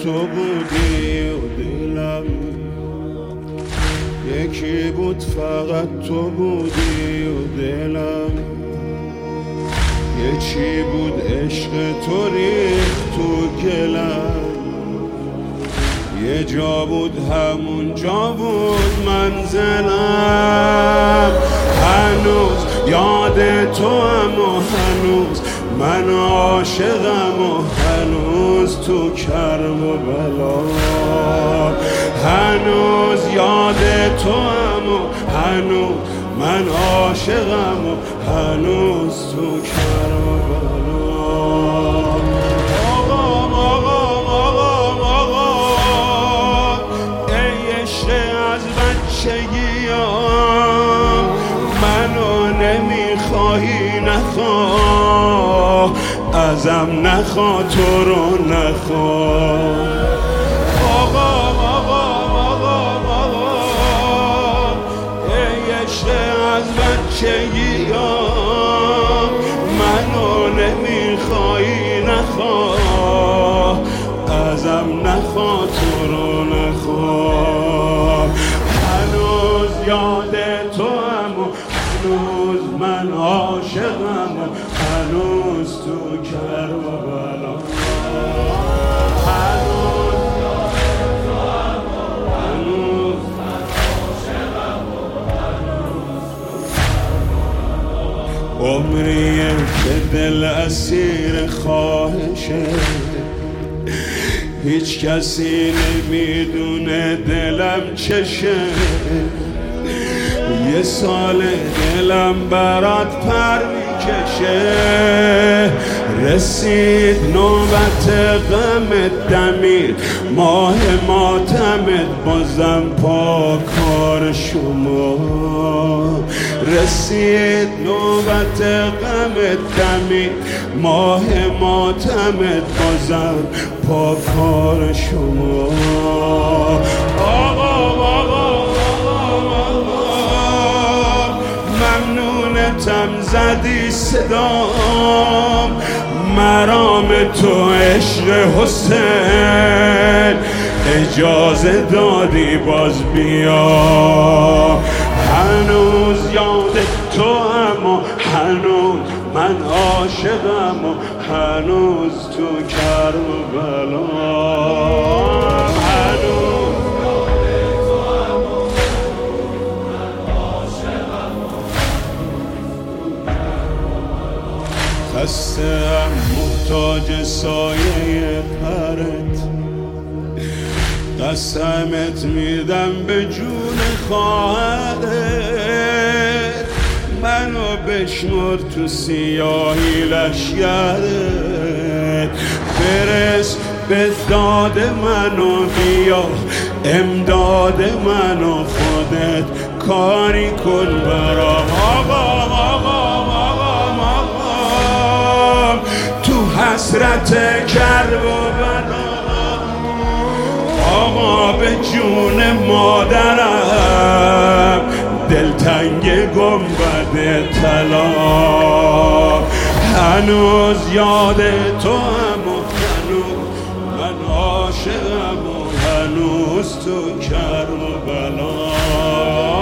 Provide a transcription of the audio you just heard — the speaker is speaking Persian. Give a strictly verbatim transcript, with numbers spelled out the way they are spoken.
تو بودی و دلم یکی بود، فقط تو بودی و دلم یه چی بود، عشق تو ریخت تو گلم، یه جا بود همون جا بود منزلم. هنوز یاد تو هم و هنوز من عاشقم و هنوز تو کرم و بلا. هنوز یاد تو هم و هنوز من عاشقم و هنوز تو کرم و بلا. آقام آقام آقام آقام ای عشق از بچگیام، منو نمیخواهی نخواه، ازم نخواه، تو رو نخواه. آقام آقام آقام آقام ای عشق از بچگیام، منو نمیخواهی نخواه، ازم نخواه، تو رو نخواه. هنوز یاد تو هم و هنوز من عاشقم و هنوز تو کرم و بلا. هنوز یاد تو هم و هنوز من عاشقم و هنوز تو کرم و بلا. عمریه که دل اسیر خواهشه، هیچ کسی نمیدونه دلم چشه، یه سال دلم برات پر میکشه، رسید نوبت غمت دمید، ماه ماتمت بازم پا کار شما، رسید نوبت غمت دمید، ماه ماتمت بازم پا کار شما. آقا آقا ممنونتم زدی صدام، مرام تو عشق حسین، اجازه دادی باز بیا. هنوز یاد تو هم و هنوز من عاشقم و هنوز تو کرم و بلا. هنوز یاد تو هم و من عاشقم و خسته‌ام محتاج سایه پرت، قسمت میدم به جون خواهرت، منو بشمر تو سیاهی لشگرت، برس به داد منو بیا، امداد منو خودت کاری کن برام. آقام آقام آقام آقام تو حسرت کرب و بلا، آقا به جون مادرم دلتنگ گنبد طلا. هنوز یاد تو هم و هنوز من عاشقم و هنوز تو کرم و بلا.